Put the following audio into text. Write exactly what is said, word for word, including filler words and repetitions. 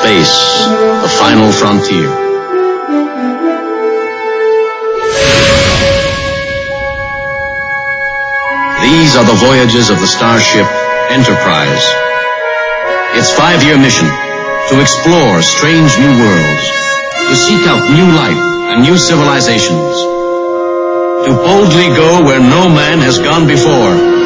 Space, the final frontier. These are the voyages of the starship Enterprise. Its five-year mission, to explore strange new worlds, to seek out new life and new civilizations, to boldly go where no man has gone before,